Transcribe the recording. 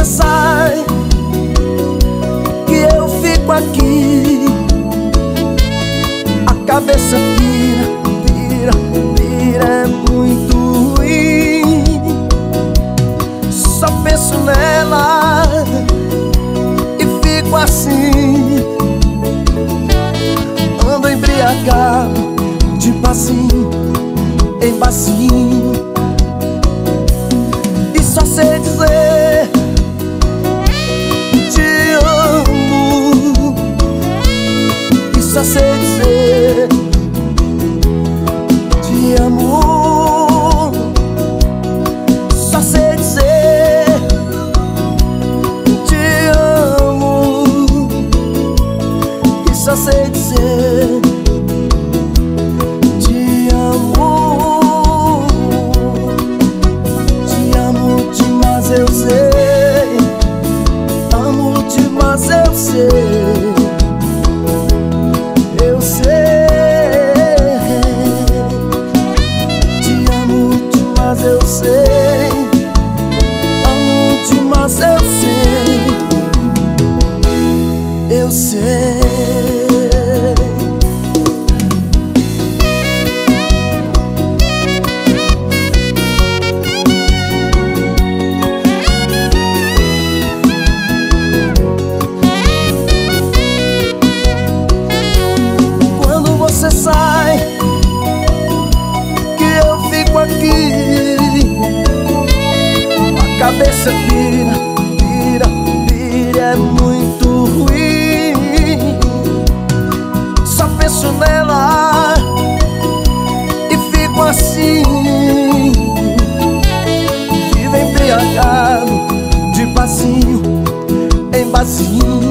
você sai, que eu fico aqui. A cabeça pira, é muito ruim. Só penso nela e fico assim. Ando embriagado, de passinho em passinho, e só sei dizer te amo. E só sei dizer te amo. Só sei dizer te amo. E só sei dizer te amo. Te amo demais, eu sei. Amo demais, eu sei. Eu sei. Te amo demais, eu sei. Amo demais, eu sei. Eu sei. Você sai, que eu fico aqui. A cabeça pira, é muito ruim. Só penso nela e fico assim. Vivo embriagado, de passinho em passinho,